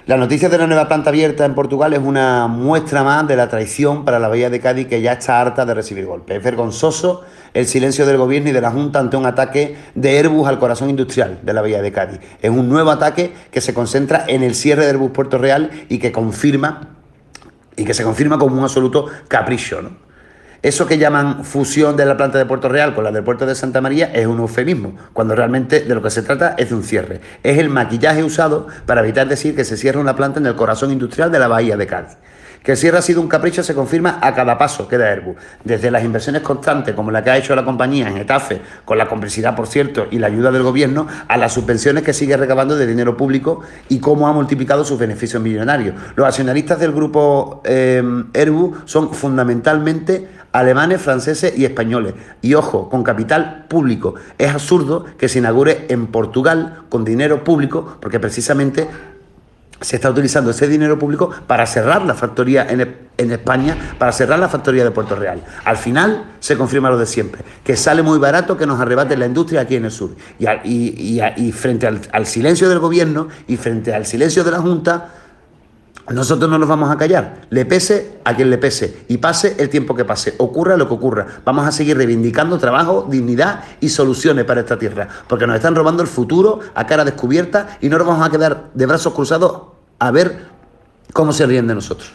La noticia de la nueva planta abierta en Portugal es una muestra más de la traición para la Bahía de Cádiz, que ya está harta de recibir golpes. Es vergonzoso el silencio del gobierno y de la Junta ante un ataque de Airbus al corazón industrial de la Bahía de Cádiz. Es un nuevo ataque que se concentra en el cierre de Airbus Puerto Real y que se confirma como un absoluto capricho, ¿no? Eso que llaman fusión de la planta de Puerto Real con la del puerto de Santa María es un eufemismo, cuando realmente de lo que se trata es de un cierre. Es el maquillaje usado para evitar decir que se cierra una planta en el corazón industrial de la Bahía de Cádiz. Que el cierre ha sido un capricho se confirma a cada paso que da Airbus, desde las inversiones constantes como la que ha hecho la compañía en Getafe, con la complicidad, por cierto, y la ayuda del gobierno, a las subvenciones que sigue recabando de dinero público y cómo ha multiplicado sus beneficios millonarios. Los accionistas del grupo Airbus son fundamentalmente alemanes, franceses y españoles. Y ojo, con capital público. Es absurdo que se inaugure en Portugal con dinero público, porque precisamente se está utilizando ese dinero público para cerrar la factoría en España, para cerrar la factoría de Puerto Real. Al final se confirma lo de siempre, que sale muy barato que nos arrebaten la industria aquí en el sur. Y frente al silencio del gobierno y frente al silencio de la Junta, nosotros no nos vamos a callar, le pese a quien le pese y pase el tiempo que pase, ocurra lo que ocurra. Vamos a seguir reivindicando trabajo, dignidad y soluciones para esta tierra, porque nos están robando el futuro a cara descubierta y no nos vamos a quedar de brazos cruzados a ver cómo se ríen de nosotros.